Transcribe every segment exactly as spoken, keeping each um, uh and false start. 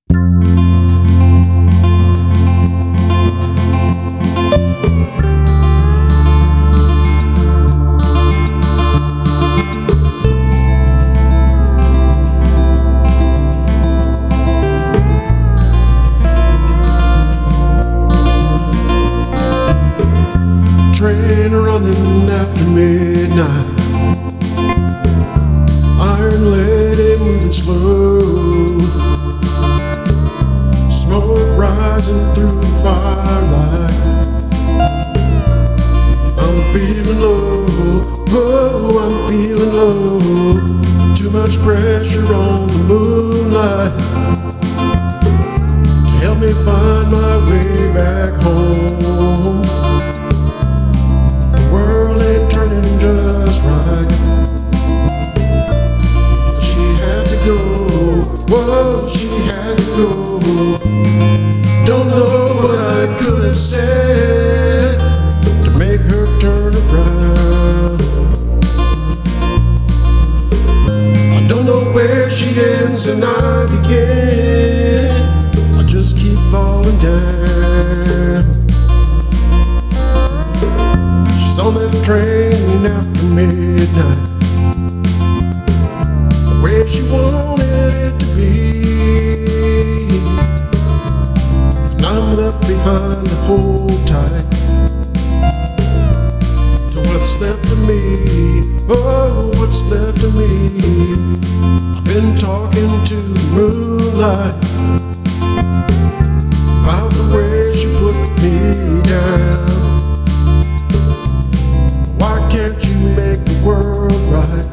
Train running after midnight, iron lady moving slow, smoke rising through the firelight. I'm feeling low, oh, I'm feeling low. Too much pressure on the moonlight to help me find my way back home. Just right. She had to go, whoa, she had to go. Don't know what I could have said to make her turn around. I don't know where she ends and I begin. I just keep falling down. She's on that train after midnight, the way she wanted it to be, and I'm left behind to hold tight to what's left of me. Oh, what's left of me. I've been talking to the moonlight about the way she put me down. Can't you make the world right?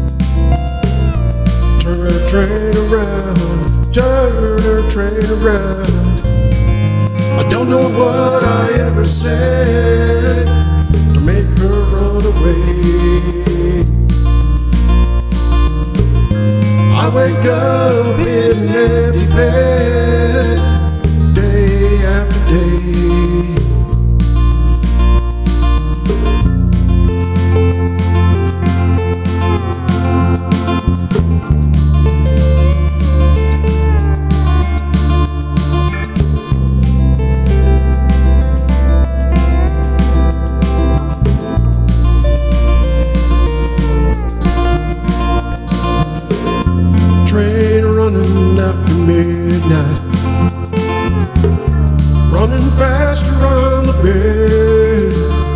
Turn her train around, turn her train around. I don't know what I ever said to make her run away. I wake up in an empty bed, day after day. After midnight, running fast around the bend,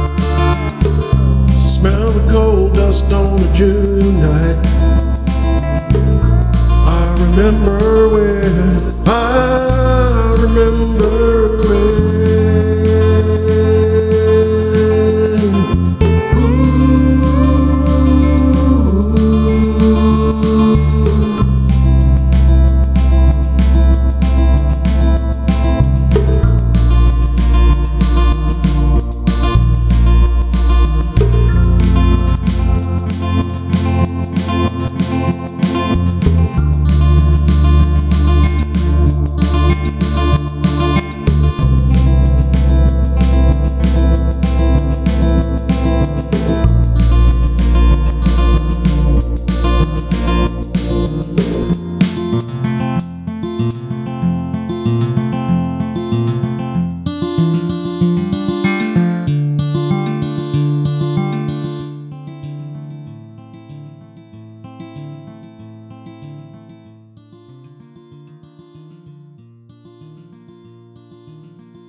smell the coal dust on a June night. I remember when, I remember